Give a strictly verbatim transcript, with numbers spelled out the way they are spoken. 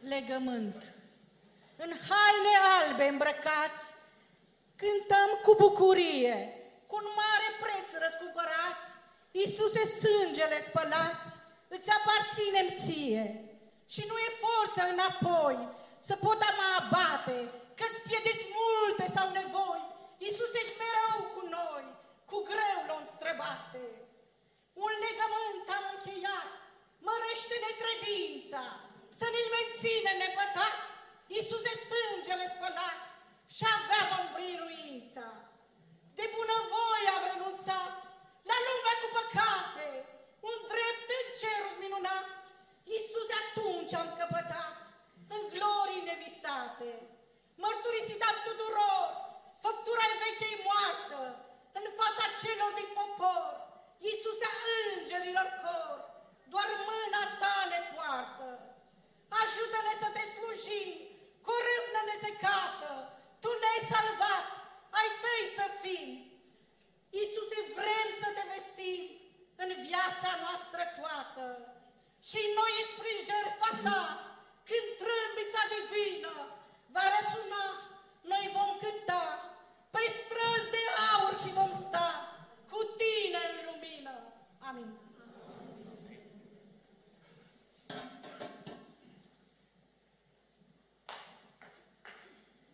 legământ. În haine albe îmbrăcați, cântăm cu bucurie, cu un mare preț răscumpărați, Iisuse, sângele spălați, îți aparținem ție. Și nu e forță înapoi să pot mă abate, că-ți pierdeți multe sau nevoi. Iisus, ești mereu cu noi, cu greu l-o străbate. Un legământ am încheiat, mărește-ne credința, să ne-l menține nepătat. Iisuse, sângele spălat, și aveam în biruința. De bunăvoie am renunțat la lumea cu păcate, un drept în cerul minunat. Iisuse, atunci am căpătat în glorii nevisate. Mărturisit am tuturor făptura-i vechei moartă în fața celor din popor. Iisuse, îngerilor cor, doar mâna ta ne poartă. Ajută-ne să te slujim cu o râvnă nesecată. Tu ne-ai salvat, ai tăi să fim. Iisuse, vrem să te vestim în viața noastră toată. Și noi spre jertfa ta, când trâmbița divină va răsuna, noi vom cânta pe străzi de aur și vom